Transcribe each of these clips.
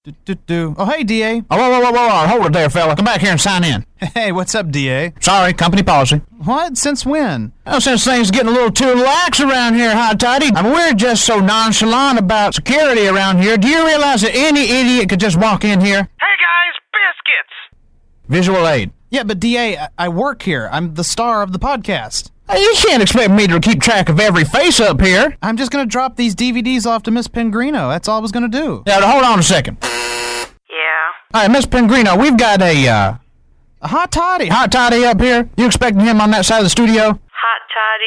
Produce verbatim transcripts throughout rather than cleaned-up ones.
Do, do, do. Oh, hey, D A. Oh, whoa, whoa, whoa, whoa, hold it there, fella. Come back here and sign in. Hey, what's up, D A? Sorry, company policy. What? Since when? Oh, since things getting a little too lax around here, Hot Toddy. I mean, we're just so nonchalant about security around here. Do you realize that any idiot could just walk in here? Hey, guys, biscuits! Visual aid. Yeah, but D A, I, I work here. I'm the star of the podcast. Hey, you can't expect me to keep track of every face up here. I'm just going to drop these D V Ds off to Miss Pengrino. That's all I was going to do. Now, hold on a second. Yeah? All right, Miss Pengrino, we've got a, uh... A Hot Toddy. Hot Toddy up here. You expecting him on that side of the studio? Hot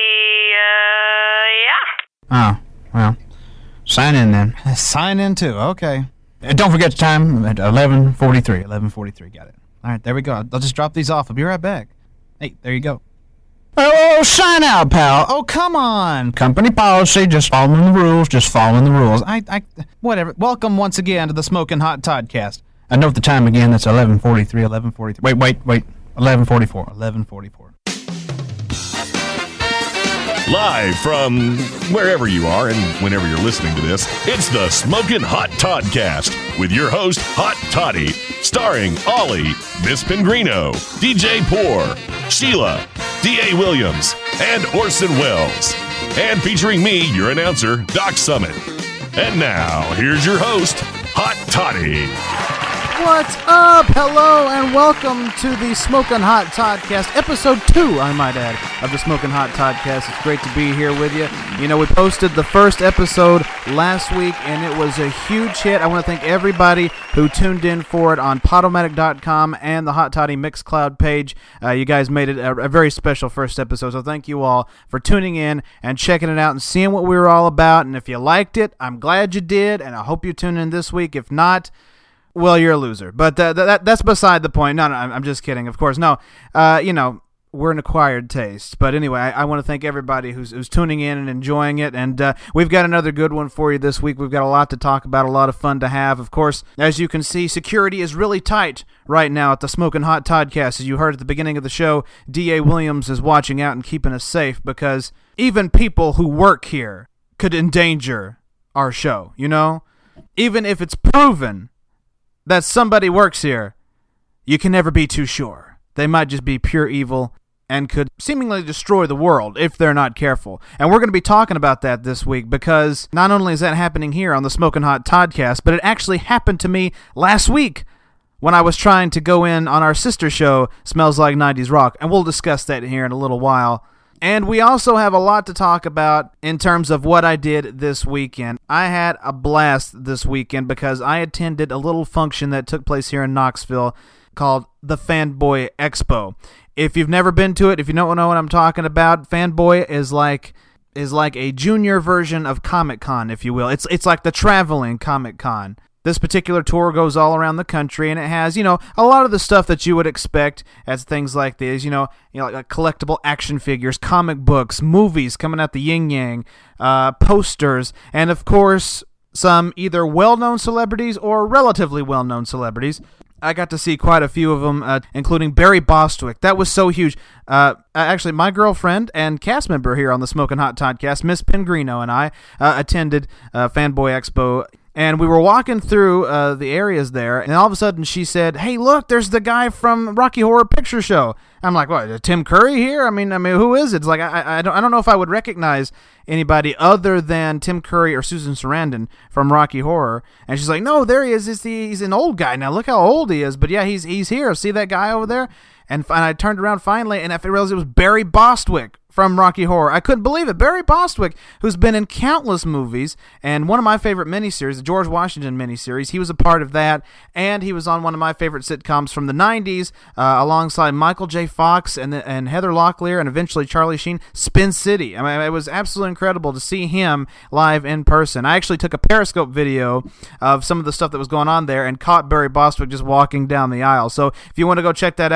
Toddy, uh, yeah. Oh, well, sign in then. Sign in, too. Okay. Uh, don't forget the time at eleven forty-three. eleven forty-three, got it. All right, there we go. I'll just drop these off. I'll be right back. Hey, there you go. Oh, sign out, pal. Oh, come on. Company policy, just following the rules, just following the rules. I, I, whatever. Welcome once again to the Smoking Hot Toddcast. I note the time again, that's eleven forty-three, eleven forty-three. Wait, wait, wait, eleven forty-four. eleven forty-four. Live from wherever you are and whenever you're listening to this, it's the Smokin' Hot Toddcast with your host, Hot Toddy, starring Ollie, Miss Pengrino, D J Poor, Sheila, D A Williams, and Orson Welles. And featuring me, your announcer, Doc Summit. And now, here's your host, Hot Toddy. What's up? Hello, and welcome to the Smokin' Hot Toddcast, episode two, I might add, of the Smokin' Hot Toddcast. It's great to be here with you. You know, we posted the first episode last week, and it was a huge hit. I want to thank everybody who tuned in for it on Podomatic dot com and the Hot Toddy Mixcloud page. Uh, you guys made it a, a very special first episode, so thank you all for tuning in and checking it out and seeing what we were all about. And if you liked it, I'm glad you did, and I hope you tune in this week. If not, well, you're a loser, but uh, that that's beside the point. No, no, I'm just kidding, of course. No, uh, you know, we're an acquired taste. But anyway, I, I want to thank everybody who's who's tuning in and enjoying it, and uh, we've got another good one for you this week. We've got a lot to talk about, a lot of fun to have. Of course, as you can see, security is really tight right now at the Smokin' Hot Toddcast. As you heard at the beginning of the show, D A Williams is watching out and keeping us safe because even people who work here could endanger our show, you know? Even if it's proven that somebody works here, you can never be too sure. They might just be pure evil and could seemingly destroy the world if they're not careful. And we're going to be talking about that this week because not only is that happening here on the Smokin' Hot Toddcast, but it actually happened to me last week when I was trying to go in on our sister show, Smells Like nineties Rock, and we'll discuss that here in a little while. And we also have a lot to talk about in terms of what I did this weekend. I had a blast this weekend because I attended a little function that took place here in Knoxville called the Fanboy Expo. If you've never been to it, if you don't know what I'm talking about, Fanboy is like is like a junior version of Comic-Con, if you will. It's it's like the traveling Comic-Con. This particular tour goes all around the country, and it has, you know, a lot of the stuff that you would expect as things like these, you know, you know, like collectible action figures, comic books, movies coming out the yin-yang, uh, posters, and of course, some either well-known celebrities or relatively well-known celebrities. I got to see quite a few of them, uh, including Barry Bostwick. That was so huge. Uh, actually, my girlfriend and cast member here on the Smokin' Hot Toddcast, Miss Pengrino, and I uh, attended uh, Fanboy Expo. And we were walking through uh, the areas there, and all of a sudden she said, "Hey, look, there's the guy from Rocky Horror Picture Show." I'm like, "What? Tim Curry here? I mean, I mean, who is it?" It's like I, I don't, I don't know if I would recognize anybody other than Tim Curry or Susan Sarandon from Rocky Horror. And she's like, "No, there he is. It's the, he's an old guy now. Look how old he is. But yeah, he's he's here. See that guy over there?" And, and I turned around finally, and I realized it was Barry Bostwick from Rocky Horror. I couldn't believe it. Barry Bostwick, who's been in countless movies, and one of my favorite miniseries, the George Washington miniseries, he was a part of that, and he was on one of my favorite sitcoms from the nineties, uh, alongside Michael J. Fox and and Heather Locklear, and eventually Charlie Sheen, Spin City. I mean, it was absolutely incredible to see him live in person. I actually took a Periscope video of some of the stuff that was going on there and caught Barry Bostwick just walking down the aisle. So if you want to go check that out, it's on the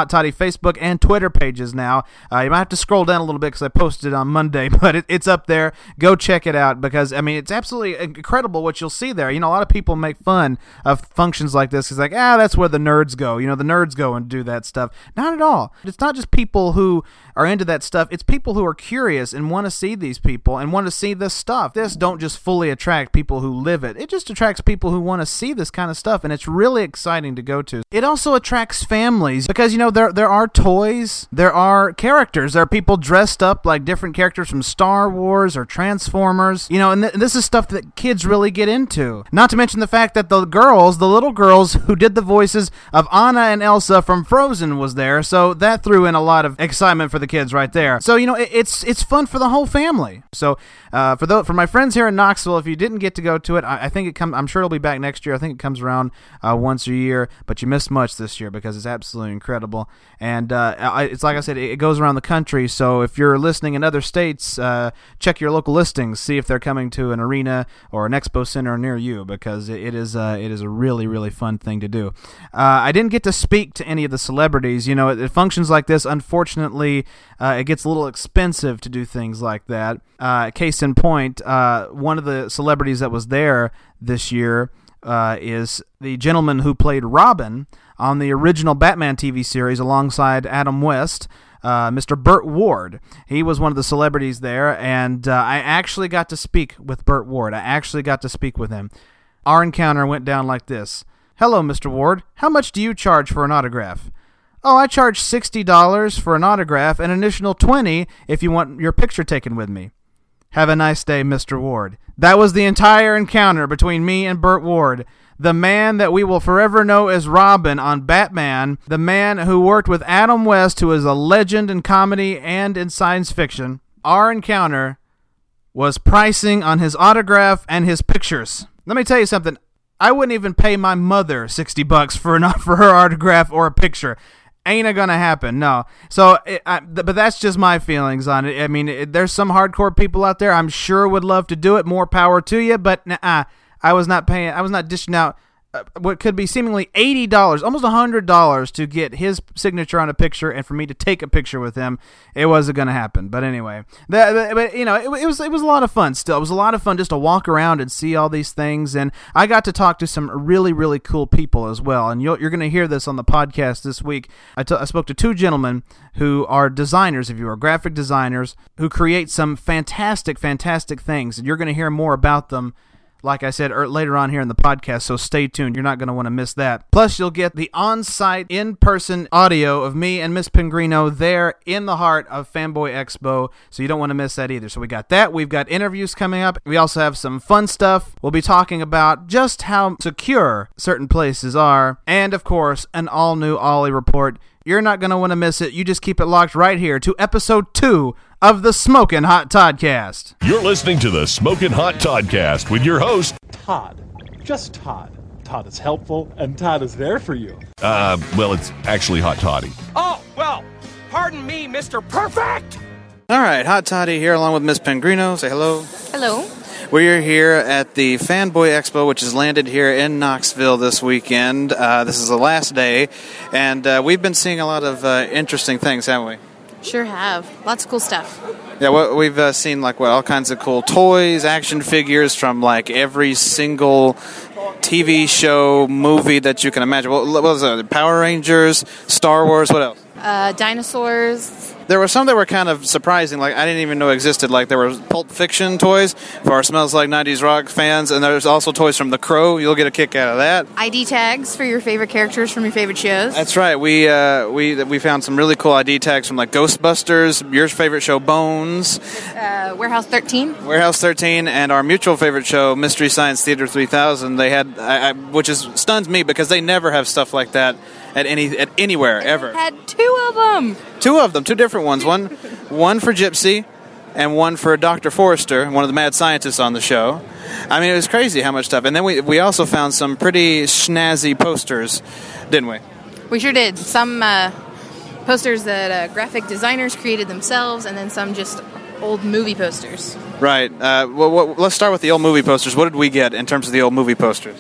Hot Toddy Facebook and Twitter pages now. Uh, you might have to scroll down a little bit because I posted it on Monday, but it, it's up there. Go check it out because, I mean, it's absolutely incredible what you'll see there. You know, a lot of people make fun of functions like this. It's like, ah, that's where the nerds go. You know, the nerds go and do that stuff. Not at all. It's not just people who are into that stuff. It's people who are curious and want to see these people and want to see this stuff. This don't just fully attract people who live it. It just attracts people who want to see this kind of stuff, and it's really exciting to go to. It also attracts families because, you know, there there are toys, there are characters, there are people dressed up like different characters from Star Wars or Transformers, you know, and th- this is stuff that kids really get into. Not to mention the fact that the girls, the little girls who did the voices of Anna and Elsa from Frozen was there, so that threw in a lot of excitement for the kids right there. So, you know, it, it's it's fun for the whole family. So, uh, for the, for my friends here in Knoxville, if you didn't get to go to it, I, I think it come. I'm sure it'll be back next year. I think it comes around uh, once a year, but you missed much this year because it's absolutely incredible. And uh, I, it's like I said, it, it goes around the country. So if you're listening in other states, uh, check your local listings, see if they're coming to an arena or an expo center near you because it, it is uh, it is a really really fun thing to do. Uh, I didn't get to speak to any of the celebrities. You know, at, at functions like this, unfortunately, uh, it gets a little expensive to do things like that. Uh, case in point, uh, one of the celebrities that was there this year uh, is the gentleman who played Robin on the original Batman T V series alongside Adam West, uh, Mister Burt Ward. He was one of the celebrities there, and uh, I actually got to speak with Burt Ward. I actually got to speak with him. Our encounter went down like this. Hello, Mister Ward. How much do you charge for an autograph? Oh, I charge sixty dollars for an autograph and an additional twenty dollars if you want your picture taken with me. Have a nice day, Mister Ward. That was the entire encounter between me and Burt Ward, the man that we will forever know as Robin on Batman, the man who worked with Adam West, who is a legend in comedy and in science fiction. Our encounter was pricing on his autograph and his pictures. Let me tell you something. I wouldn't even pay my mother sixty bucks for an, for her autograph or a picture. Ain't it gonna happen? No. So, it, I, th- but that's just my feelings on it. I mean, it, there's some hardcore people out there I'm sure would love to do it. More power to you. But nah, I was not paying. I was not dishing out uh, what could be seemingly eighty dollars, almost one hundred dollars to get his signature on a picture and for me to take a picture with him. It wasn't going to happen. But anyway, that, but, you know, it, it was it was a lot of fun still. It was a lot of fun just to walk around and see all these things. And I got to talk to some really, really cool people as well. And you'll, you're going to hear this on the podcast this week. I, t- I spoke to two gentlemen who are designers, if you are graphic designers, who create some fantastic, fantastic things. And you're going to hear more about them, like I said, er, later on here in the podcast, so stay tuned. You're not going to want to miss that. Plus, you'll get the on-site, in-person audio of me and Miss Pingrino there in the heart of Fanboy Expo, so you don't want to miss that either. So we got that. We've got interviews coming up. We also have some fun stuff. We'll be talking about just how secure certain places are, and, of course, an all-new Ollie report. You're not going to want to miss it. You just keep it locked right here to episode two of the Smokin' Hot Toddcast. You're listening to the Smokin' Hot Toddcast with your host, Todd. Just Todd. Todd is helpful, and Todd is there for you. uh, well, it's actually Hot Toddy. Oh, well, pardon me, Mister Perfect! All right, Hot Toddy here along with Miss Pingrino. Say hello. Hello. We're here at the Fanboy Expo, which has landed here in Knoxville this weekend. Uh, this is the last day, and uh, we've been seeing a lot of uh, interesting things, haven't we? Sure have. Lots of cool stuff. Yeah, well, we've uh, seen like what all kinds of cool toys, action figures from like every single T V show, movie that you can imagine. What, what was it? Power Rangers, Star Wars, what else? Uh, dinosaurs. There were some that were kind of surprising, like I didn't even know existed. Like there were Pulp Fiction toys for our Smells Like nineties Rock fans, and there's also toys from The Crow. You'll get a kick out of that. I D tags for your favorite characters from your favorite shows. That's right. We uh, we we found some really cool I D tags from like Ghostbusters, your favorite show Bones, Uh, Warehouse thirteen. Warehouse thirteen, and our mutual favorite show Mystery Science Theater three thousand. They had, I, I, which is stuns me because they never have stuff like that at any at anywhere ever. Had two of them. Two of them, two different ones. One one for Gypsy and one for Doctor Forrester, one of the mad scientists on the show. I mean, it was crazy how much stuff. And then we we also found some pretty snazzy posters, didn't we? We sure did. Some uh, posters that uh, graphic designers created themselves, and then some just old movie posters. Right. Uh, well, well, let's start with the old movie posters. What did we get in terms of the old movie posters?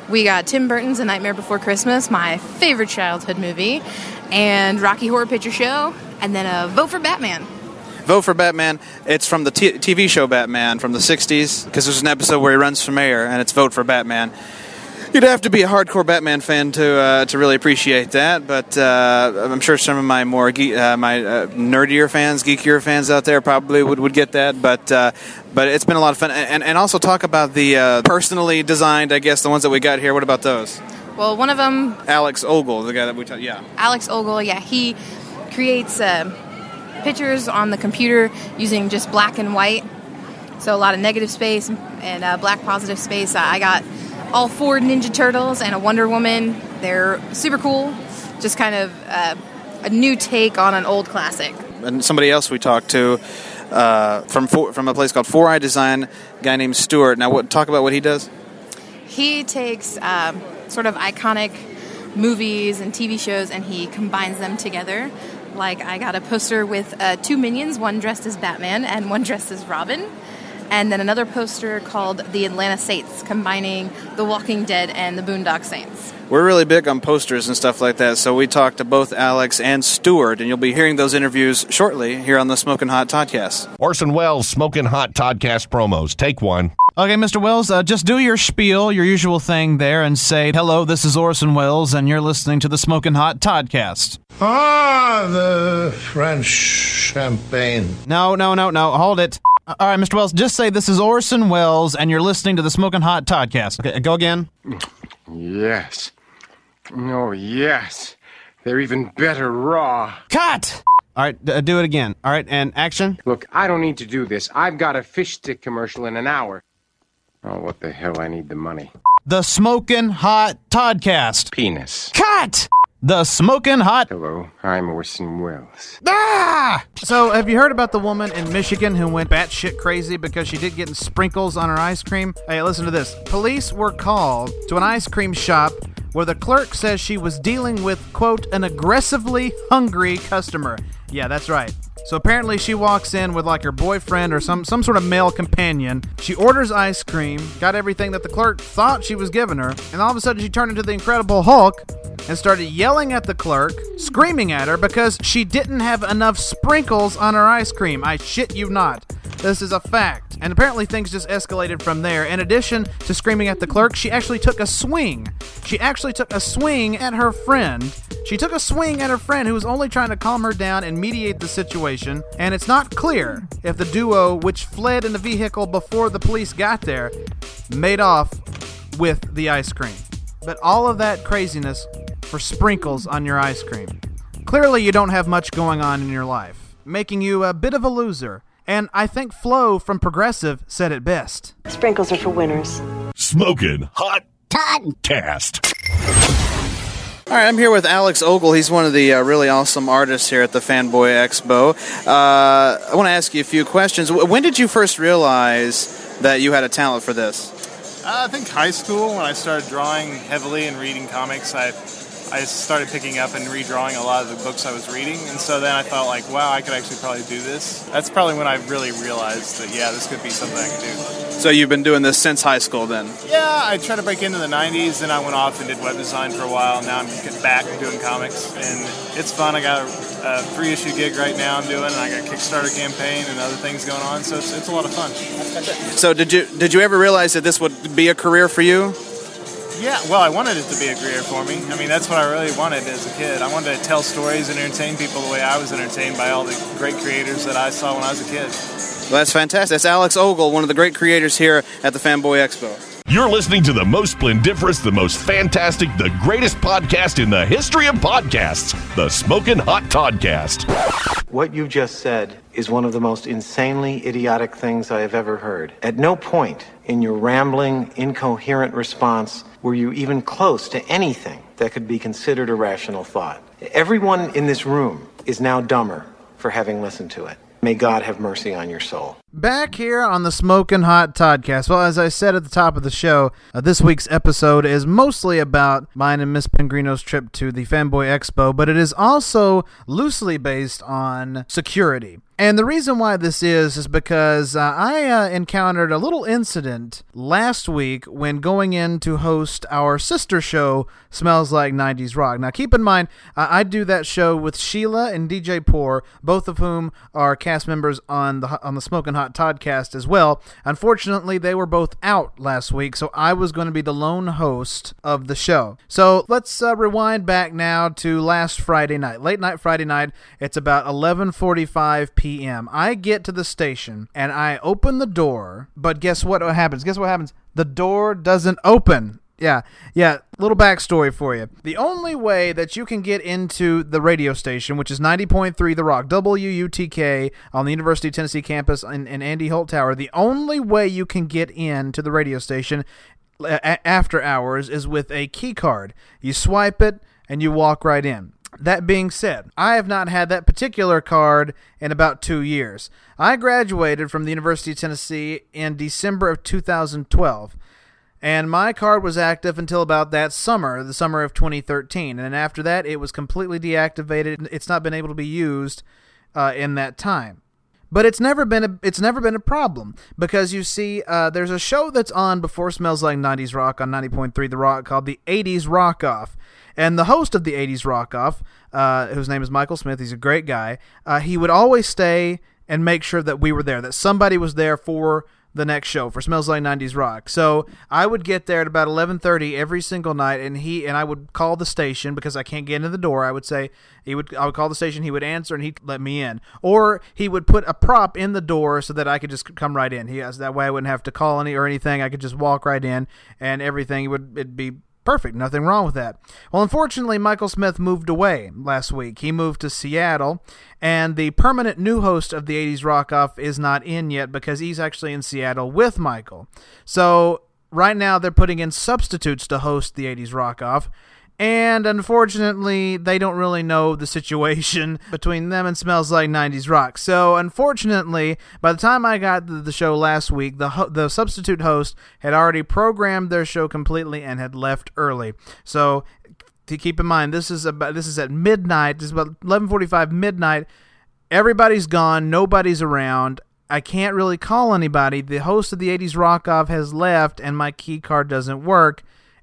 We got Tim Burton's A Nightmare Before Christmas, my favorite childhood movie, and Rocky Horror Picture Show, and then a Vote for Batman. Vote for Batman. It's from the t- TV show Batman from the sixties, because there's an episode where he runs for mayor, and it's Vote for Batman. You'd have to be a hardcore Batman fan to uh, to really appreciate that, but uh, I'm sure some of my more ge- uh, my uh, nerdier fans, geekier fans out there probably would, would get that. But uh, but it's been a lot of fun, and and also talk about the uh, personally designed, I guess, the ones that we got here. What about those? Well, one of them, Alex Ogle, the guy that we talked. Yeah, Alex Ogle. Yeah, he creates uh, pictures on the computer using just black and white, so a lot of negative space and uh, black positive space. I got all four Ninja Turtles and a Wonder Woman. They're super cool. Just kind of uh, a new take on an old classic. And somebody else we talked to uh, from four, from a place called Four Eye Design, a guy named Stuart. Now, what talk about what he does? He takes um, sort of iconic movies and T V shows and he combines them together. Like, I got a poster with uh, two minions, one dressed as Batman and one dressed as Robin. And then another poster called The Atlanta Saints, combining The Walking Dead and The Boondock Saints. We're really big on posters and stuff like that, so we talked to both Alex and Stuart, and you'll be hearing those interviews shortly here on the Smokin' Hot Toddcast. Orson Welles Smokin' Hot Toddcast promos. Take one. Okay, Mister Welles, uh, just do your spiel, your usual thing there, and say, hello, this is Orson Welles, and you're listening to the Smokin' Hot Toddcast. Ah, the French champagne. No, no, no, no, hold it. All right, Mister Welles, just say this is Orson Welles, and you're listening to the Smokin' Hot Toddcast. Okay, go again. Yes. Oh, yes. They're even better raw. Cut! All right, d- do it again. All right, and action. Look, I don't need to do this. I've got a fish stick commercial in an hour. Oh, what the hell? I need the money. The Smokin' Hot Toddcast. Penis. Cut! The Smokin' Hot... Hello, I'm Orson Welles. Ah! So, have you heard about the woman in Michigan who went batshit crazy because she did getting sprinkles on her ice cream? Hey, listen to this. Police were called to an ice cream shop where the clerk says she was dealing with, quote, an aggressively hungry customer. Yeah, that's right. So apparently she walks in with like her boyfriend or some, some sort of male companion. She orders ice cream, got everything that the clerk thought she was giving her, and all of a sudden she turned into the Incredible Hulk and started yelling at the clerk, screaming at her because she didn't have enough sprinkles on her ice cream. I shit you not. This is a fact. And apparently things just escalated from there. In addition to screaming at the clerk, she actually took a swing. She actually took a swing at her friend. She took a swing at her friend who was only trying to calm her down and mediate the situation. And it's not clear if the duo, which fled in the vehicle before the police got there, made off with the ice cream. But all of that craziness for sprinkles on your ice cream. Clearly you don't have much going on in your life, making you a bit of a loser. And I think Flo from Progressive said it best. Sprinkles are for winners. Smokin' Hot Toddcast. All right, I'm here with Alex Ogle. He's one of the uh, really awesome artists here at the Fanboy Expo. Uh, I want to ask you a few questions. When did you first realize that you had a talent for this? Uh, I think high school, when I started drawing heavily and reading comics, I I started picking up and redrawing a lot of the books I was reading, and so then I thought, like, wow, I could actually probably do this. That's probably when I really realized that, yeah, this could be something I could do. So you've been doing this since high school then? Yeah, I tried to break into the nineties, then I went off and did web design for a while, and now I'm getting back and doing comics, and it's fun. I got a, a three-issue gig right now I'm doing, and I got a Kickstarter campaign and other things going on, so it's, it's a lot of fun. So did you did you ever realize that this would be a career for you? Yeah, well, I wanted it to be a career for me. I mean, that's what I really wanted as a kid. I wanted to tell stories and entertain people the way I was entertained by all the great creators that I saw when I was a kid. Well, that's fantastic. That's Alex Ogle, one of the great creators here at the Fanboy Expo. You're listening to the most splendiferous, the most fantastic, the greatest podcast in the history of podcasts, the Smokin' Hot Toddcast. What you just said is one of the most insanely idiotic things I have ever heard. At no point in your rambling, incoherent response were you even close to anything that could be considered a rational thought. Everyone in this room is now dumber for having listened to it. May God have mercy on your soul. Back here on the Smokin' Hot Toddcast. Well, as I said at the top of the show, uh, this week's episode is mostly about mine and Miss Pingrino's trip to the Fanboy Expo, but it is also loosely based on security. And the reason why this is is because uh, I uh, encountered a little incident last week when going in to host our sister show, Smells Like nineties Rock. Now, keep in mind, uh, I do that show with Sheila and D J Poor, both of whom are cast members on the on the Smokin' Hot Toddcast as well. Unfortunately, they were both out last week, so I was going to be the lone host of the show. So let's uh, rewind back now to last Friday night, late night Friday night. It's about eleven forty-five p.m. I get to the station and I open the door, but guess what happens? Guess what happens? The door doesn't open. Yeah, yeah, little backstory for you. The only way that you can get into the radio station, which is ninety point three The Rock, W U T K, on the University of Tennessee campus in, in Andy Holt Tower, the only way you can get into the radio station a- after hours is with a key card. You swipe it and you walk right in. That being said, I have not had that particular card in about two years. I graduated from the University of Tennessee in December of two thousand twelve. And my card was active until about that summer, the summer of twenty thirteen. And after that, it was completely deactivated. It's not been able to be used uh, in that time. But it's never been a it's never been a problem because you see, uh, there's a show that's on before Smells Like nineties Rock on ninety point three The Rock called the eighties Rock Off. And the host of the eighties Rock Off, uh, whose name is Michael Smith, he's a great guy, uh, he would always stay and make sure that we were there, that somebody was there for the next show, for Smells Like nineties Rock. So I would get there at about eleven thirty every single night, and he and I would call the station because I can't get into the door. I would say he would I would call the station, he would answer, and he'd let me in. Or he would put a prop in the door so that I could just come right in. He has that way I wouldn't have to call any or anything. I could just walk right in, and everything would it'd be perfect. Nothing wrong with that. Well, unfortunately, Michael Smith moved away last week. He moved to Seattle, and the permanent new host of the eighties Rock Off is not in yet because he's actually in Seattle with Michael. So right now they're putting in substitutes to host the eighties Rock Off, and unfortunately they don't really know the situation between them and Smells Like nineties Rock. So unfortunately, by the time I got to the show last week, the ho- the substitute host had already programmed their show completely and had left early. So to keep in mind, this is about this is at midnight. This is about eleven forty-five midnight. Everybody's gone. Nobody's around. I can't really call anybody. The host of the eighties Rock Off has left, and my key card doesn't work.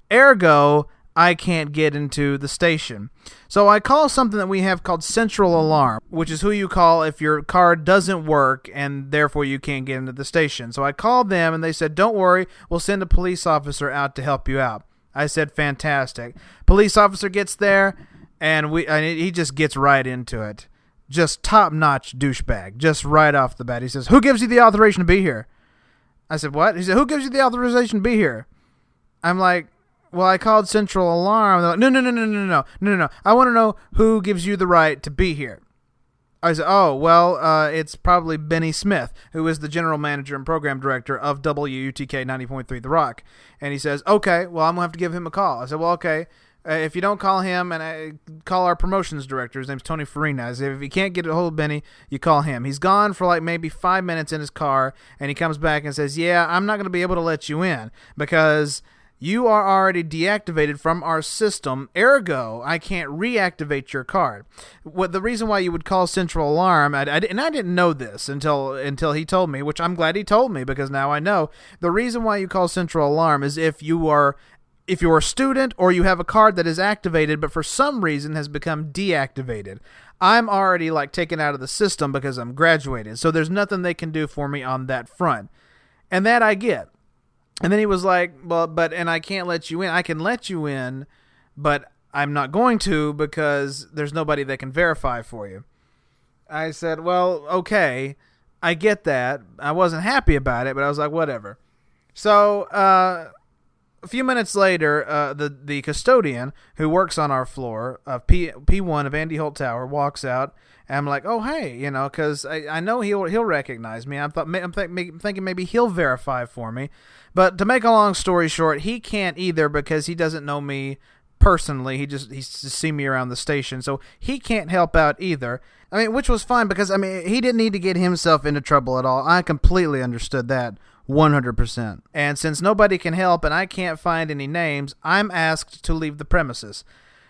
Ergo, I can't get into the station. So I call something that we have called Central Alarm, which is who you call if your card doesn't work and therefore you can't get into the station. So I called them and they said, don't worry, we'll send a police officer out to help you out. I said, fantastic. Police officer gets there and we and he just gets right into it. Just top-notch douchebag, just right off the bat. He says, who gives you the authorization to be here? I said, what? He said, who gives you the authorization to be here? I'm like, well, I called Central Alarm. They're like, no, no, no, no, no, no, no, no, no. I want to know who gives you the right to be here. I said, oh, well, uh, it's probably Benny Smith, who is the general manager and program director of W U T K ninety point three The Rock. And he says, okay, well, I'm going to have to give him a call. I said, well, okay. Uh, if you don't call him, and I call our promotions director, his name's Tony Farina. I said, if you can't get a hold of Benny, you call him. He's gone for like maybe five minutes in his car, and he comes back and says, yeah, I'm not going to be able to let you in because you are already deactivated from our system, ergo, I can't reactivate your card. What the reason why you would call Central Alarm, I, I, and I didn't know this until until he told me, which I'm glad he told me because now I know. The reason why you call Central Alarm is if you are if you're a student or you have a card that is activated but for some reason has become deactivated. I'm already like taken out of the system because I'm graduated, so there's nothing they can do for me on that front. And that I get. And then he was like, well, but, and I can't let you in. I can let you in, but I'm not going to because there's nobody that can verify for you. I said, well, okay, I get that. I wasn't happy about it, but I was like, whatever. So, uh, a few minutes later, uh, the, the custodian who works on our floor of P, P1 of Andy Holt Tower walks out. And I'm like, oh, hey, you know, because I, I know he'll he'll recognize me. I'm, th- I'm th- thinking maybe he'll verify for me. But to make a long story short, he can't either because he doesn't know me personally. He just he's just seen me around the station. So he can't help out either. I mean, which was fine because, I mean, he didn't need to get himself into trouble at all. I completely understood that one hundred percent. And since nobody can help and I can't find any names, I'm asked to leave the premises.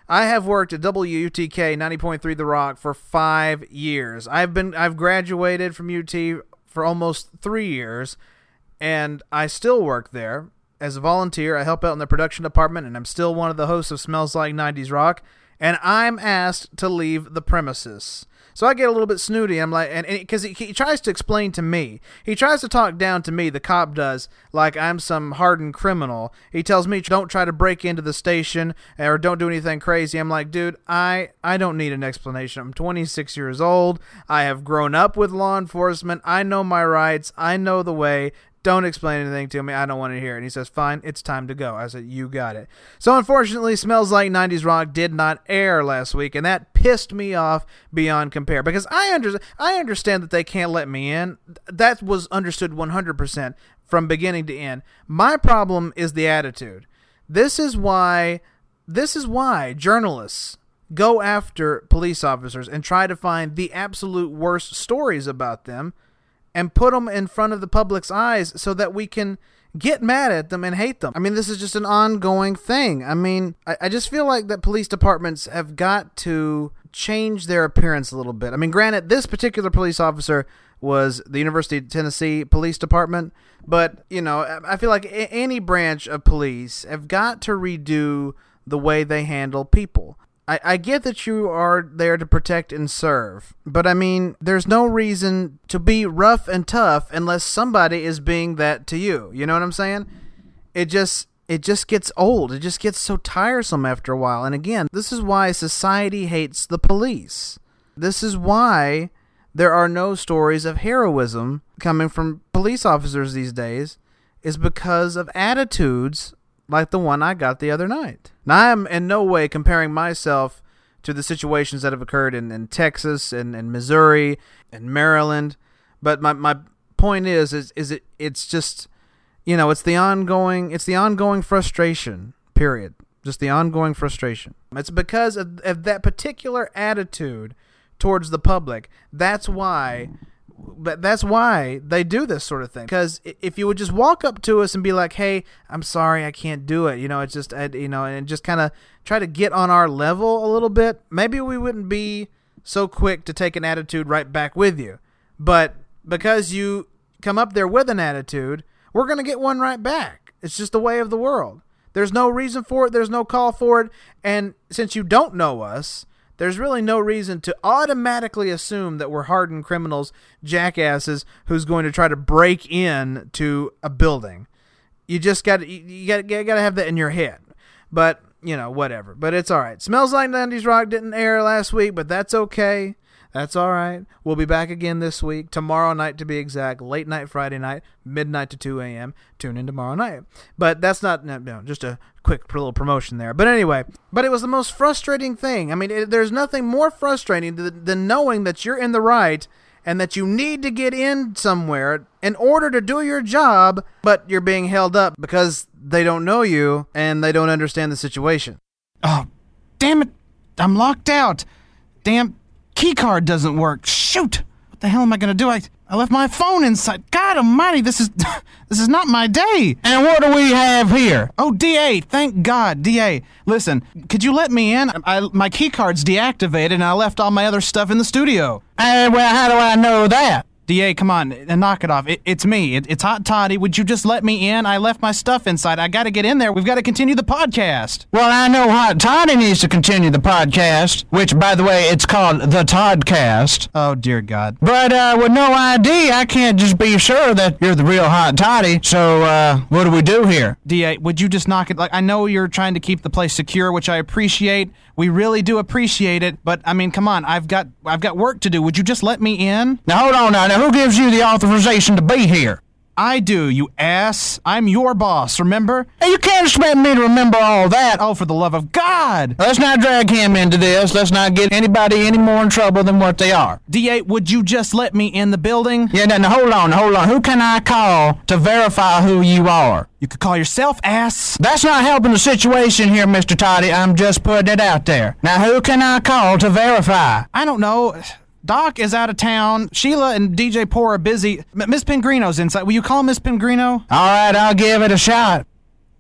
I have worked at W U T K ninety point three The Rock for five years. I've been I've graduated from U T for almost three years, and I still work there as a volunteer. I help out in the production department, and I'm still one of the hosts of Smells Like nineties Rock, and I'm asked to leave the premises. So I get a little bit snooty. I'm like, and because he, he tries to explain to me, he tries to talk down to me, the cop does, like I'm some hardened criminal. He tells me, don't try to break into the station or don't do anything crazy. I'm like, dude, I, I don't need an explanation. I'm twenty-six years old. I have grown up with law enforcement. I know my rights. I know the way. Don't explain anything to me. I don't want to hear it. And he says, fine, it's time to go. I said, you got it. So unfortunately, Smells Like nineties Rock did not air last week, and that pissed me off beyond compare, because I, under- I understand that they can't let me in. That was understood one hundred percent from beginning to end. My problem is the attitude. This is why, this is why journalists go after police officers and try to find the absolute worst stories about them and put them in front of the public's eyes so that we can get mad at them and hate them. I mean, this is just an ongoing thing. I mean, I, I just feel like that police departments have got to change their appearance a little bit. I mean, granted, this particular police officer was the University of Tennessee Police Department, but, you know, I feel like any branch of police have got to redo the way they handle people. I, I get that you are there to protect and serve, but I mean, there's no reason to be rough and tough unless somebody is being that to you. You know what I'm saying? It just it just gets old. It just gets so tiresome after a while. And again, this is why society hates the police. This is why there are no stories of heroism coming from police officers these days, is because of attitudes like the one I got the other night. Now, I am in no way comparing myself to the situations that have occurred in, in Texas and, and Missouri and Maryland, but my, my point is is is it it's just, you know, it's the ongoing it's the ongoing frustration, period. Just the ongoing frustration. It's because of, of that particular attitude towards the public. That's why But that's why they do this sort of thing. Because if you would just walk up to us and be like, "Hey, I'm sorry, I can't do it," you know, it's just, you know, and just kind of try to get on our level a little bit, maybe we wouldn't be so quick to take an attitude right back with you. But because you come up there with an attitude, we're going to get one right back. It's just the way of the world. There's no reason for it. There's no call for it. And since you don't know us, there's really no reason to automatically assume that we're hardened criminals, jackasses, who's going to try to break in to a building. You just got to you got you got to have that in your head. But, you know, whatever. But it's all right. Smells Like nineties Rock didn't air last week, but that's okay. That's all right. We'll be back again this week, tomorrow night to be exact, late night Friday night, midnight to two a.m. Tune in tomorrow night. But that's not, no, no, just a quick little promotion there. But anyway, but it was the most frustrating thing. I mean, it, there's nothing more frustrating than, than knowing that you're in the right and that you need to get in somewhere in order to do your job, but you're being held up because they don't know you and they don't understand the situation. Oh, damn it. I'm locked out. Damn key card doesn't work. Shoot. What the hell am I going to do? I I left my phone inside. God almighty, this is this is not my day. And what do we have here? Oh, D A, thank God, D A. Listen, could you let me in? I, my key card's deactivated and I left all my other stuff in the studio. Uh, well, how do I know that? D A, come on, knock it off. It, it's me. It, it's Hot Toddy. Would you just let me in? I left my stuff inside. I got to get in there. We've got to continue the podcast. Well, I know Hot Toddy needs to continue the podcast, which, by the way, it's called The Toddcast. Oh, dear God. But uh, with no I D, I can't just be sure that you're the real Hot Toddy. So uh, what do we do here? D A, would you just knock it? Like, I know you're trying to keep the place secure, which I appreciate. We really do appreciate it. But, I mean, come on. I've got I've got work to do. Would you just let me in? Now, hold on now. Now, who gives you the authorization to be here? I do, you ass. I'm your boss, remember? Hey, you can't expect me to remember all that. Oh, for the love of God. Let's not drag him into this. Let's not get anybody any more in trouble than what they are. D A, would you just let me in the building? Yeah, now, now hold on, hold on. Who can I call to verify who you are? You could call yourself, ass. That's not helping the situation here, Mister Toddy. I'm just putting it out there. Now, who can I call to verify? I don't know. Doc is out of town. Sheila and D J Poor are busy. M- Miss Pingrino's inside. Will you call Miss Pingrino? All right, I'll give it a shot.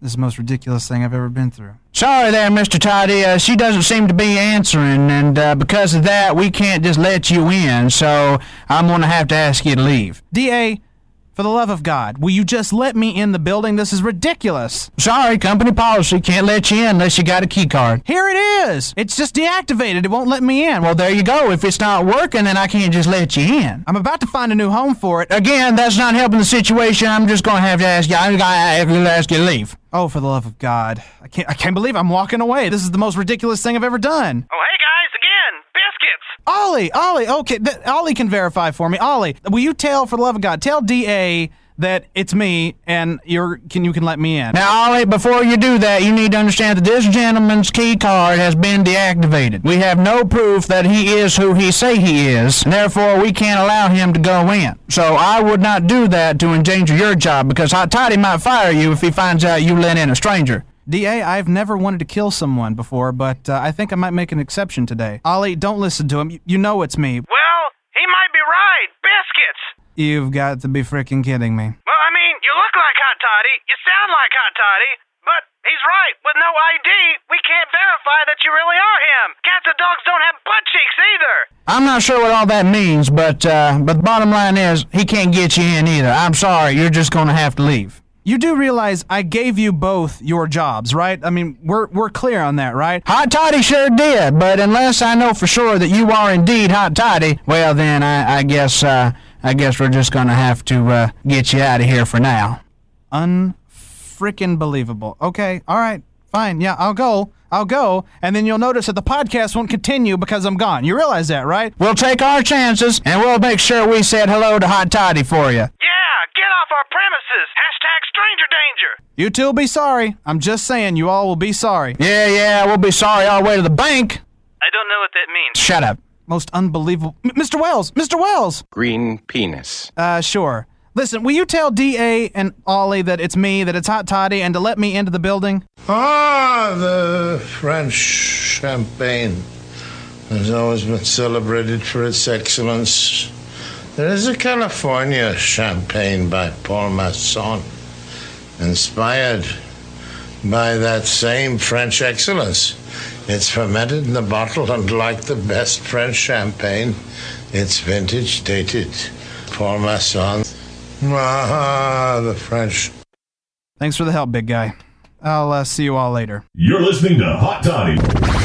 This is the most ridiculous thing I've ever been through. Sorry there, Mister Toddy. Uh, she doesn't seem to be answering, and uh, because of that, we can't just let you in, so I'm going to have to ask you to leave. D A, for the love of God, will you just let me in the building? This is ridiculous. Sorry, company policy. Can't let you in unless you got a key card. Here it is. It's just deactivated. It won't let me in. Well, there you go. If it's not working, then I can't just let you in. I'm about to find a new home for it. Again, that's not helping the situation. I'm just going to have to ask you. I'm going to have to ask you to leave. Oh, for the love of God. I can't, I can't believe I'm walking away. This is the most ridiculous thing I've ever done. Oh, hey, guys, again, biscuits. Ollie, Ollie, okay, th- Ollie can verify for me. Ollie, will you tell, for the love of God, tell D A that it's me and you're can you can let me in. Now, Ollie, before you do that, you need to understand that this gentleman's key card has been deactivated. We have no proof that he is who he say he is, and therefore we can't allow him to go in. So I would not do that to endanger your job, because Hot Toddy might fire you if he finds out you let in a stranger. D A, I've never wanted to kill someone before, but uh, I think I might make an exception today. Ollie, don't listen to him. You, you know it's me. Well, he might be right. Biscuits. You've got to be freaking kidding me. Well, I mean, you look like Hot Toddy. You sound like Hot Toddy. But he's right. With no I D, we can't verify that you really are him. Cats and dogs don't have butt cheeks either. I'm not sure what all that means, but uh, but the bottom line is he can't get you in either. I'm sorry. You're just going to have to leave. You do realize I gave you both your jobs, right? I mean, we're we're clear on that, right? Hot Toddy sure did, but unless I know for sure that you are indeed Hot Toddy, well then I, I guess uh, I guess we're just gonna have to uh, get you out of here for now. Unfrickin' believable. Okay, all right, fine, yeah, I'll go. I'll go, and then you'll notice that the podcast won't continue because I'm gone. You realize that, right? We'll take our chances, and we'll make sure we said hello to Hot Toddy for you. Yeah, get off our premises. Hashtag stranger danger. You two will be sorry. I'm just saying, you all will be sorry. Yeah, yeah, we'll be sorry all the way to the bank. I don't know what that means. Shut up. Most unbelievable... M- Mister Wells! Mister Wells! Green penis. Uh, sure. Listen, will you tell D A and Ollie that it's me, that it's Hot Toddy, and to let me into the building? Ah, the French champagne has always been celebrated for its excellence. There is a California champagne by Paul Masson, inspired by that same French excellence. It's fermented in the bottle, and like the best French champagne, it's vintage dated. Paul Masson. Ah, the French. Thanks for the help, big guy. I'll uh, see you all later. You're listening to Hot Toddy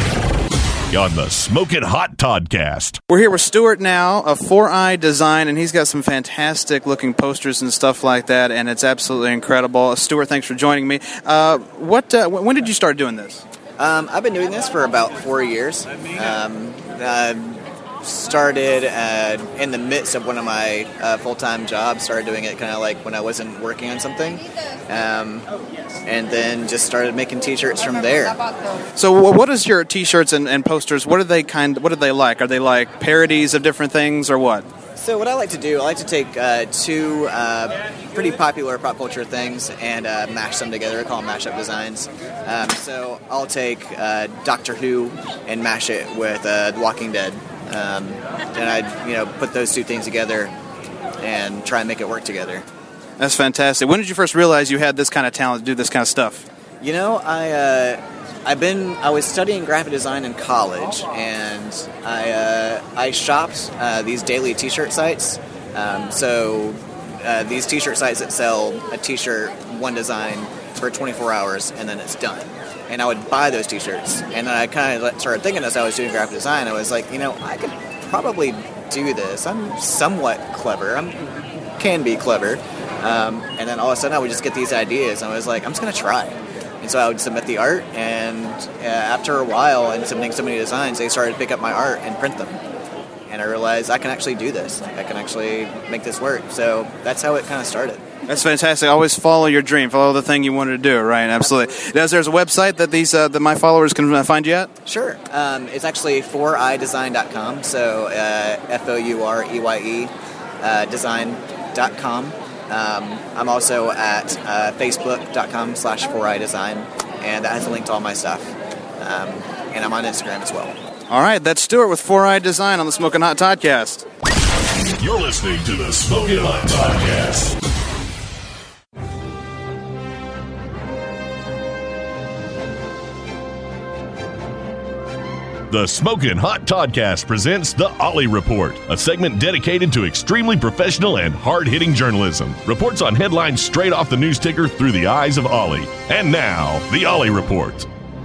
on the Smokin' Hot Toddcast. We're here with Stuart now of four eye Design, and he's got some fantastic looking posters and stuff like that, and it's absolutely incredible. Stuart, thanks for joining me. Uh, what? Uh, when did you start doing this? Um, I've been doing this for about four years. Um, uh, started uh, in the midst of one of my uh, full-time jobs. Started doing it kind of like when I wasn't working on something, um, and then just started making T-shirts from there. So, what is your T-shirts and, and posters? What are they kind? What are they like? Are they like parodies of different things, or what? So, what I like to do, I like to take uh, two uh, pretty popular pop culture things and uh, mash them together. I call them mashup designs. Um, so, I'll take uh, Doctor Who and mash it with uh, The Walking Dead. Um, and I, you know, put those two things together and try and make it work together. That's fantastic. When did you first realize you had this kind of talent to do this kind of stuff? You know, I, uh, I've been, I was studying graphic design in college, and I, uh, I shopped uh, these daily T-shirt sites. Um, so uh, these T-shirt sites that sell a T-shirt, one design for twenty-four hours, and then it's done. And I would buy those T-shirts. And then I kind of started thinking as I was doing graphic design, I was like, you know, I could probably do this. I'm somewhat clever. I can be clever. Um, and then all of a sudden I would just get these ideas. And I was like, I'm just going to try. And so I would submit the art. And uh, after a while and submitting so many designs, they started to pick up my art and print them. And I realized I can actually do this. Like, I can actually make this work. So that's how it kind of started. That's fantastic. Always follow your dream. Follow the thing you wanted to do, right? Absolutely. Now, there's a website that these uh, that my followers can find you at? Sure. Um, it's actually four eye design dot com. So uh, F O U R E Y E uh, design dot com. Um, I'm also at uh, facebook dot com slash four eye design, and that has a link to all my stuff. Um, and I'm on Instagram as well. All right. That's Stuart with four eye Design on the Smokin' Hot Toddcast. You're listening to the Smokin' Hot Toddcast. The Smokin' Hot Toddcast presents The Ollie Report, a segment dedicated to extremely professional and hard-hitting journalism. Reports on headlines straight off the news ticker through the eyes of Ollie. And now, The Ollie Report.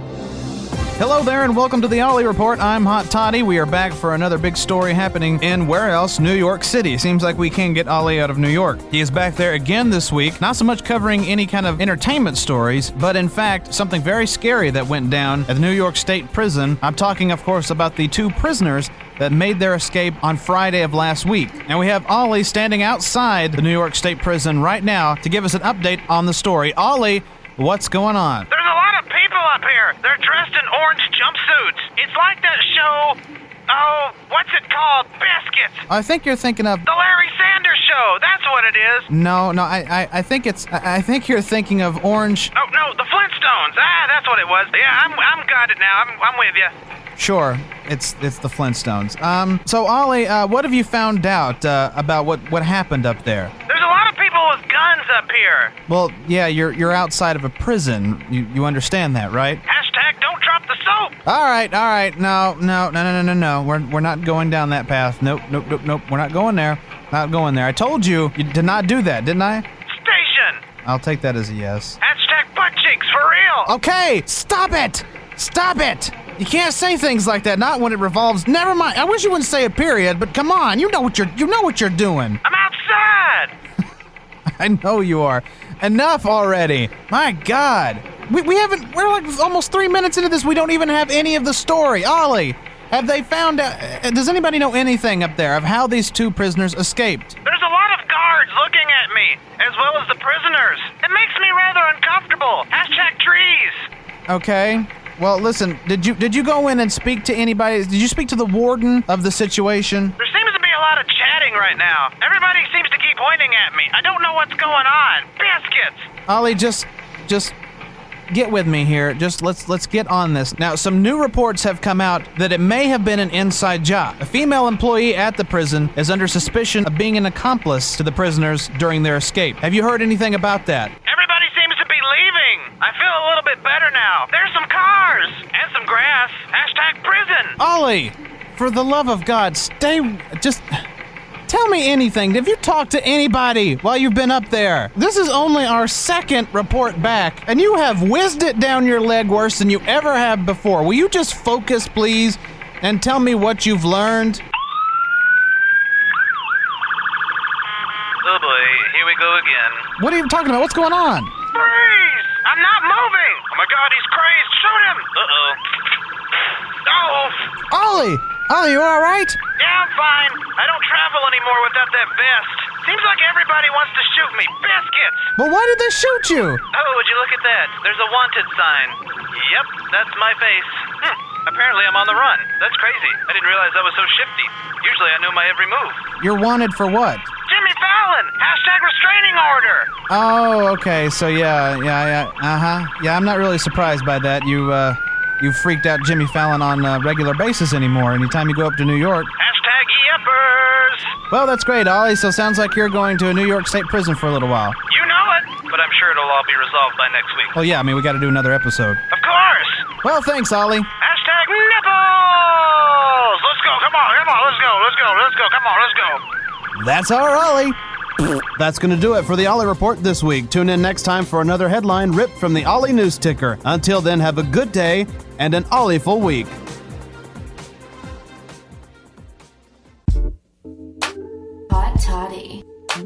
Hello there and welcome to the Ollie Report. I'm Hot Toddy. We are back for another big story happening in, where else? New York City. Seems like we can't get Ollie out of New York. He is back there again this week, not so much covering any kind of entertainment stories, but in fact, something very scary that went down at the New York State Prison. I'm talking, of course, about the two prisoners that made their escape on Friday of last week. And we have Ollie standing outside the New York State Prison right now to give us an update on the story. Ollie, what's going on? There's a lot of people up here. They're dressed in orange jumpsuits. It's like that show, oh, what's it called? Biscuits. I think you're thinking of... The Larry Sanders Show. That's what it is. No, no, I, I, I think it's... I, I think you're thinking of Orange... Oh, no, the Flintstones. Ah, that's what it was. Yeah, I'm, I'm got it now. I'm, I'm with you. Sure, it's it's the Flintstones. Um, so Ollie, uh, what have you found out uh, about what, what happened up there? There's a lot of people with guns up here. Well, yeah, you're you're outside of a prison. You you understand that, right? Hashtag don't drop the soap. All right, all right. No, no, no, no, no, no, no. We're we're not going down that path. Nope, nope, nope, nope. We're not going there. Not going there. I told you you did not do that, didn't I? Station. I'll take that as a yes. Hashtag butt cheeks for real. Okay, stop it. Stop it. You can't say things like that, not when it revolves. Never mind. I wish you wouldn't say a period, but come on. You know what you're you know what you're doing. I'm outside. I know you are. Enough already. My God. We we haven't we're like almost three minutes into this. We don't even have any of the story. Ollie, have they found out uh, does anybody know anything up there of how these two prisoners escaped? There's a lot of guards looking at me, as well as the prisoners. It makes me rather uncomfortable. Hashtag trees. Okay. Well, listen, did you did you go in and speak to anybody? Did you speak to the warden of the situation? There seems to be a lot of chatting right now. Everybody seems to keep pointing at me. I don't know what's going on. Biscuits! Ollie, just just get with me here. Just let's let's get on this. Now, some new reports have come out that it may have been an inside job. A female employee at the prison is under suspicion of being an accomplice to the prisoners during their escape. Have you heard anything about that? Everybody seems to be leaving. I feel a little bit better now. There's some cars and some grass. Hashtag prison. Ollie, for the love of God, stay... Just... Tell me anything. Have you talked to anybody while you've been up there? This is only our second report back, and you have whizzed it down your leg worse than you ever have before. Will you just focus, please, and tell me what you've learned? Oh boy, here we go again. What are you talking about? What's going on? Freeze! I'm not moving! Oh my God, he's crazed! Shoot him! Uh-oh. Oh! Ollie! Ollie, you all right? Yeah, I'm fine. I don't travel anymore without that vest. Seems like everybody wants to shoot me. Biscuits! Well, why did they shoot you? Oh, would you look at that? There's a wanted sign. Yep, that's my face. Hmm. Apparently I'm on the run. That's crazy. I didn't realize I was so shifty. Usually I knew my every move. You're wanted for what? Jimmy Fallon! Hashtag restraining order! Oh, okay. So, yeah, yeah, yeah. Uh-huh. Yeah, I'm not really surprised by that. You, uh... You freaked out Jimmy Fallon on a regular basis anymore anytime you go up to New York. Hashtag yippers! Well, that's great, Ollie. So sounds like you're going to a New York State prison for a little while. You know it, but I'm sure it'll all be resolved by next week. Well, yeah, I mean, we got to do another episode. Of course! Well, thanks, Ollie. Hashtag nipples! Let's go, come on, come on, let's go, let's go, let's go, come on, let's go. That's our Ollie. That's going to do it for the Ollie Report this week. Tune in next time for another headline ripped from the Ollie News Ticker. Until then, have a good day and an Ollie-ful week. Hot Toddy.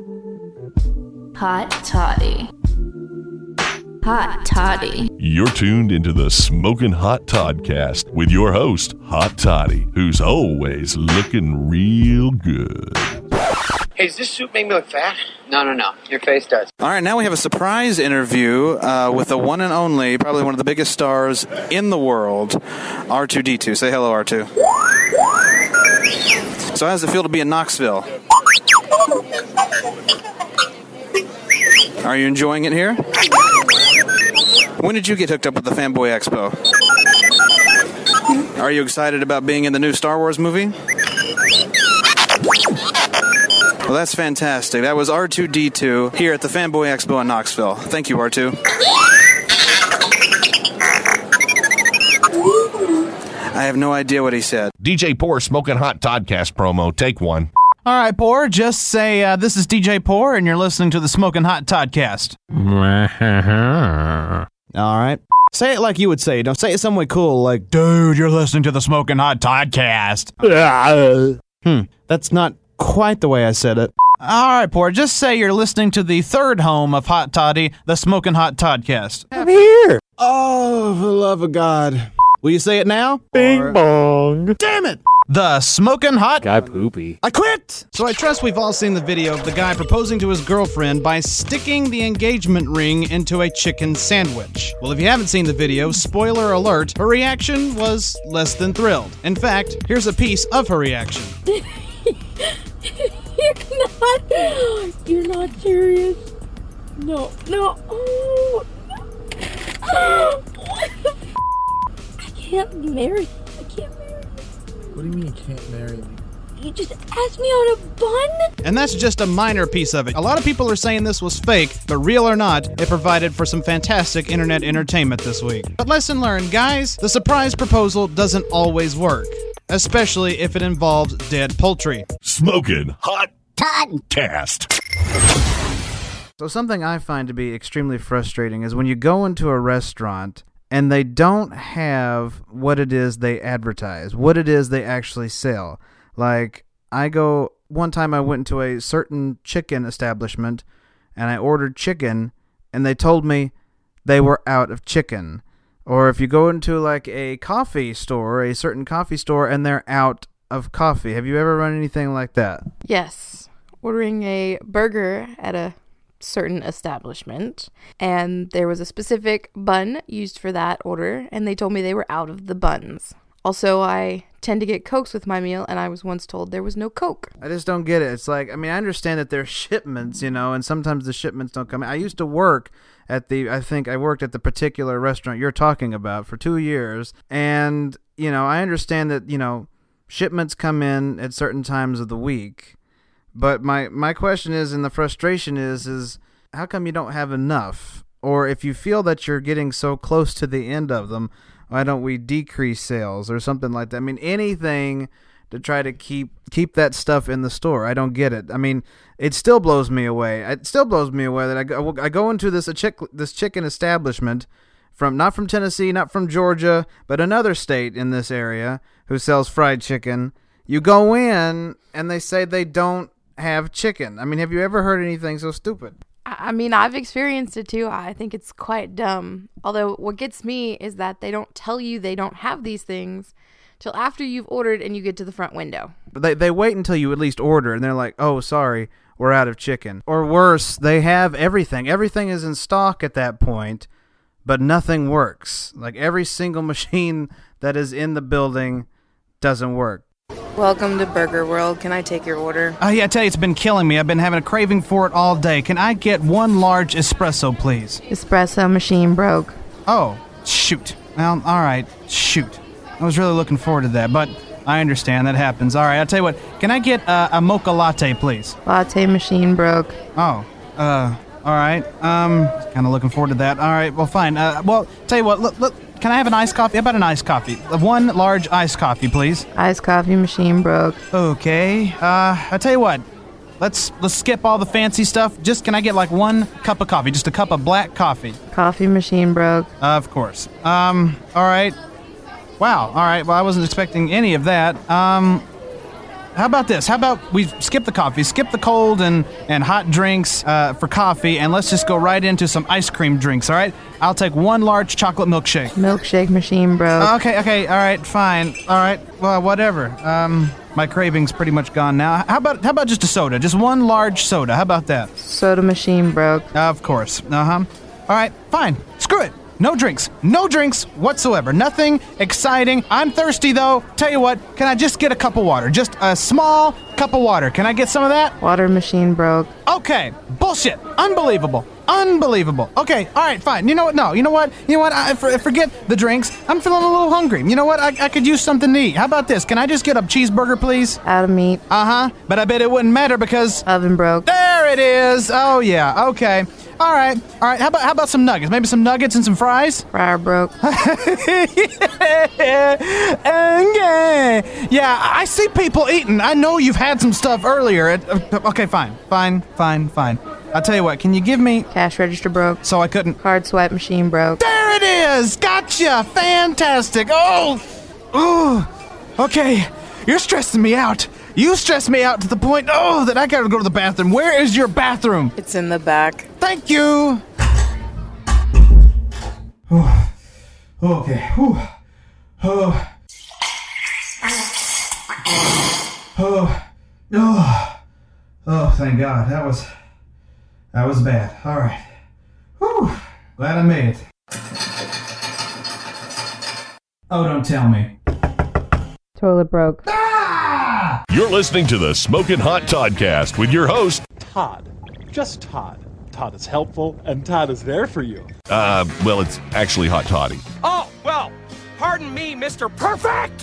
Hot Toddy. Hot Toddy. You're tuned into the Smokin' Hot Toddcast with your host, Hot Toddy, who's always looking real good. Hey, does this suit make me look fat? No, no, no. Your face does. All right, now we have a surprise interview uh, with the one and only, probably one of the biggest stars in the world, R two D two. Say hello, R two. So how does it feel to be in Knoxville? Are you enjoying it here? When did you get hooked up with the Fanboy Expo? Are you excited about being in the new Star Wars movie? Well, that's fantastic. That was R two D two here at the Fanboy Expo in Knoxville. Thank you, R two. I have no idea what he said. D J Poor Smoking Hot Toddcast promo. Take one. All right, Poor, just say, uh, this is D J Poor, and you're listening to the Smoking Hot Toddcast. All right. Say it like you would say it. Don't say it some way cool, like, dude, you're listening to the Smoking Hot Toddcast. hmm, that's not quite the way I said it. All right, Poor, just say you're listening to the third home of Hot Toddy, the Smoking Hot Toddcast. I'm here. Oh, for the love of God. Will you say it now? Bing or... bong. Damn it! The Smoking Hot... Guy poopy. I quit! So I trust we've all seen the video of the guy proposing to his girlfriend by sticking the engagement ring into a chicken sandwich. Well, if you haven't seen the video, spoiler alert, her reaction was less than thrilled. In fact, here's a piece of her reaction. You're not... You're not serious. No, no. Oh, no. What the f- I can't marry you. I can't marry you. What do you mean you can't marry me? You just asked me on a bun? And that's just a minor piece of it. A lot of people are saying this was fake, but real or not, it provided for some fantastic internet entertainment this week. But lesson learned, guys, the surprise proposal doesn't always work, especially if it involves dead poultry. Smoking Hot Toddcast. So something I find to be extremely frustrating is when you go into a restaurant and they don't have what it is they advertise, what it is they actually sell. Like, I go, one time I went into a certain chicken establishment and I ordered chicken and they told me they were out of chicken. Or if you go into like a coffee store, a certain coffee store, and they're out of coffee. Have you ever run anything like that? Yes. Ordering a burger at a certain establishment, and there was a specific bun used for that order, and they told me they were out of the buns. Also, I tend to get Cokes with my meal, and I was once told there was no Coke. I just don't get it. It's like, I mean, I understand that there's shipments, you know, and sometimes the shipments don't come in. I used to work at the, I think I worked at the particular restaurant you're talking about for two years, and, you know, I understand that, you know, shipments come in at certain times of the week. But my, my question is, and the frustration is, is how come you don't have enough? Or if you feel that you're getting so close to the end of them, why don't we decrease sales or something like that? I mean, anything to try to keep keep that stuff in the store. I don't get it. I mean, it still blows me away. It still blows me away that I go, I go into this a chick, this chicken establishment, from not from Tennessee, not from Georgia, but another state in this area who sells fried chicken. You go in and they say they don't have chicken. I mean, have you ever heard anything so stupid? I mean, I've experienced it too. I think it's quite dumb. Although what gets me is that they don't tell you they don't have these things till after you've ordered and you get to the front window. But they they wait until you at least order, and they're like, oh, sorry, we're out of chicken. Or worse, they have everything. Everything is in stock at that point, but nothing works. Like every single machine that is in the building doesn't work. Welcome to Burger World. Can I take your order? Oh, yeah, I tell you, it's been killing me. I've been having a craving for it all day. Can I get one large espresso, please? Espresso machine broke. Oh, shoot. Well, all right, shoot. I was really looking forward to that, but I understand that happens. All right, I'll tell you what. Can I get uh, a mocha latte, please? Latte machine broke. Oh, uh, all right. Um, kind of looking forward to that. All right, well, fine. Uh, well, tell you what, look, look. Can I have an iced coffee? How about an iced coffee? One large iced coffee, please. Iced coffee machine broke. Okay. Uh, I'll tell you what. Let's let's skip all the fancy stuff. Just can I get like one cup of coffee? Just a cup of black coffee. Coffee machine broke. Uh, of course. Um, all right. Wow. All right. Well, I wasn't expecting any of that. Um, how about this? How about we skip the coffee, skip the cold and, and hot drinks uh, for coffee, and let's just go right into some ice cream drinks, all right? I'll take one large chocolate milkshake. Milkshake machine broke. Okay, okay, all right, fine. All right, well, whatever. Um, my craving's pretty much gone now. How about how about just a soda? Just one large soda. How about that? Soda machine broke. Uh, of course. Uh-huh. All right, fine. Screw it. No drinks. No drinks whatsoever. Nothing exciting. I'm thirsty, though. Tell you what, can I just get a cup of water? Just a small cup of water. Can I get some of that? Water machine broke. Okay. Bullshit. Unbelievable. Unbelievable. Okay. All right, fine. You know what? No. You know what? You know what? I, for, forget the drinks. I'm feeling a little hungry. You know what? I, I could use something to eat. How about this? Can I just get a cheeseburger, please? Out of meat. Uh-huh. But I bet it wouldn't matter because... Oven broke. There it is. Oh, yeah. Okay. All right, all right. How about how about some nuggets? Maybe some nuggets and some fries. Fryer broke. Okay. Yeah, I see people eating. I know you've had some stuff earlier. It- Okay, fine, fine, fine, fine. I'll tell you what. Can you give me Cash register broke. so I couldn't? Card swipe machine broke. There it is. Gotcha. Fantastic. Oh, oh. Okay, you're stressing me out. You stress me out to the point, oh, that I gotta go to the bathroom. Where is your bathroom? It's in the back. Thank you. Oh, okay. Whew. Oh. Oh. Oh. Oh, thank God. That was, that was bad. All right. Whew. Glad I made it. Oh, don't tell me. Toilet broke. You're listening to the Smokin' Hot Toddcast with your host, Todd. Just Todd. Todd is helpful, and Todd is there for you. uh, well, it's actually Hot Toddy. Oh, well, pardon me, Mister Perfect!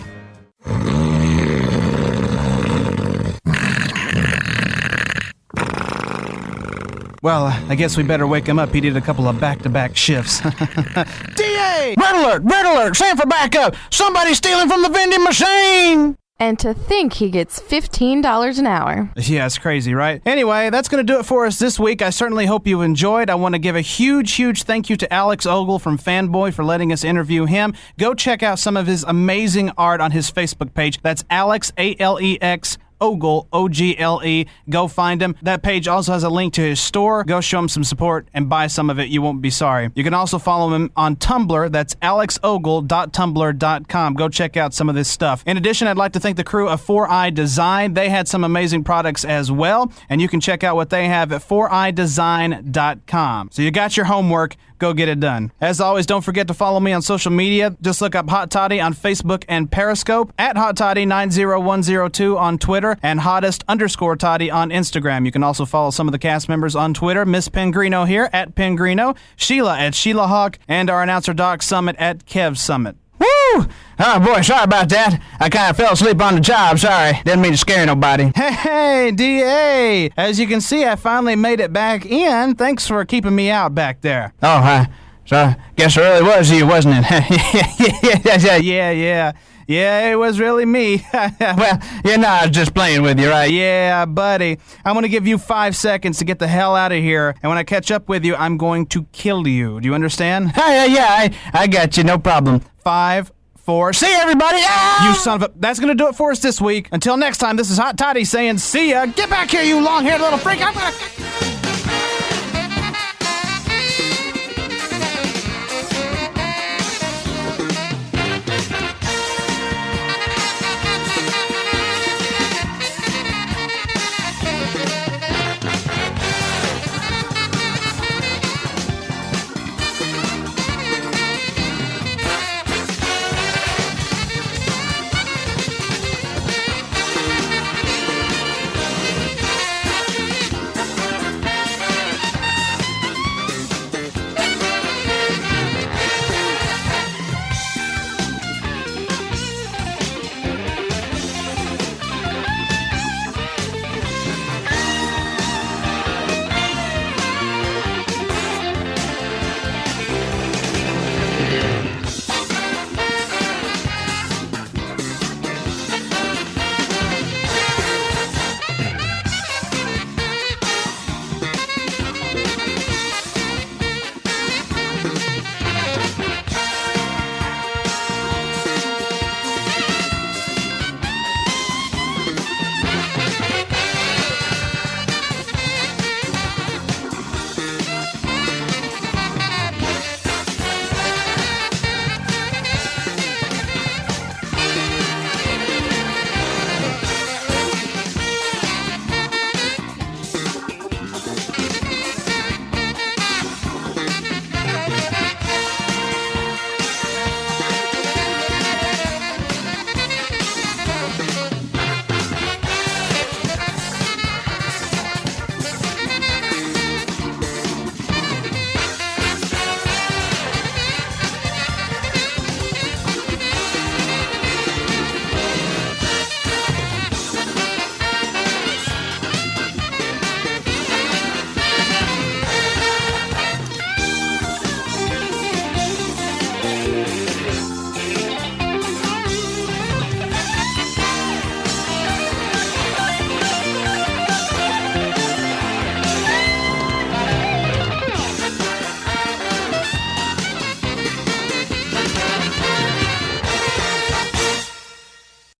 Well, I guess we better wake him up. He did a couple of back-to-back shifts. D A! Red alert! Red alert! Sanford backup! Somebody's stealing from the vending machine! And to think he gets fifteen dollars an hour. Yeah, it's crazy, right? Anyway, that's going to do it for us this week. I certainly hope you enjoyed. I want to give a huge, huge thank you to Alex Ogle from Fanboy for letting us interview him. Go check out some of his amazing art on his Facebook page. That's Alex, A L E X, Ogle, O G L E. Go find him. That page also has a link to his store. Go show him some support and buy some of it. You won't be sorry. You can also follow him on Tumblr. That's alex ogle dot tumblr dot com. Go check out some of this stuff. In addition, I'd like to thank the crew of four eye Design. They had some amazing products as well, and you can check out what they have at four eye design dot com. So you got your homework. Go get it done. As always, don't forget to follow me on social media. Just look up Hot Toddy on Facebook and Periscope, at Hot Toddy nine oh one oh two on Twitter, and Hottest underscore Toddy on Instagram. You can also follow some of the cast members on Twitter. Miss Pengrino here, at Pengrino, Sheila at Sheila Hawk, and our announcer Doc Summit at Kev Summit. Woo! Oh boy, sorry about that. I kind of fell asleep on the job. Sorry. Didn't mean to scare nobody. Hey, hey, D A! As you can see, I finally made it back in. Thanks for keeping me out back there. Oh, uh, so guess it really was you, wasn't it? yeah, yeah. Yeah, it was really me. Well, you know, I was just playing with you, right? Yeah, buddy. I'm going to give you five seconds to get the hell out of here, and when I catch up with you, I'm going to kill you. Do you understand? Yeah, yeah, I, I got you, no problem. Five, four, see you, everybody! Ah! You son of a... That's going to do it for us this week. Until next time, this is Hot Toddy saying see ya. Get back here, you long-haired little freak. I'm going to...